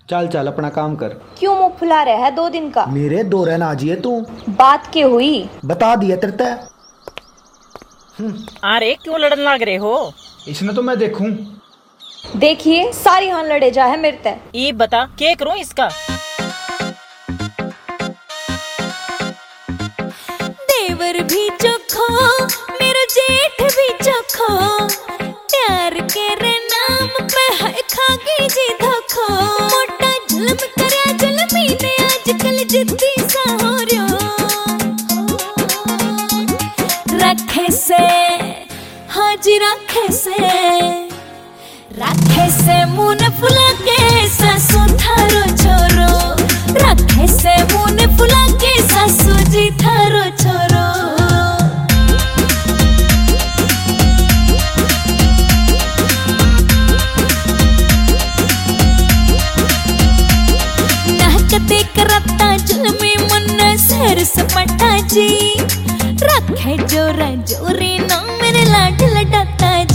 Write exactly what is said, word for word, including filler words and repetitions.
चल चल अपना काम कर। क्यों मुंह फुला रहा है दो दिन का? मेरे दो रहना आजिए तू। बात क्या हुई? बता दिया तेरे। अरे क्यों लड़न लग रहे हो? इसने तो मैं देखूं। देखिए सारी हान लड़े जा है मेरे ते। ये बता क्या करूं इसका? देवर भी चोखो मेरा जेठ भी चोखो, प्यार के रे नाम पे है खागी जी धोखो। मोटा जुल्म करया जुल्मी ने आजकल जिद्दी सा हो रयो, रखे से हाजी रखे से रखे से मुंह फुला के सासू थारो छोरो, रखे से मुंह फुला के सासू जी थारो छोरो। नाहकते करता जुल्मी मन सर सपटा जी, रखे जोरा जोरी ना मेरे लाड लडाता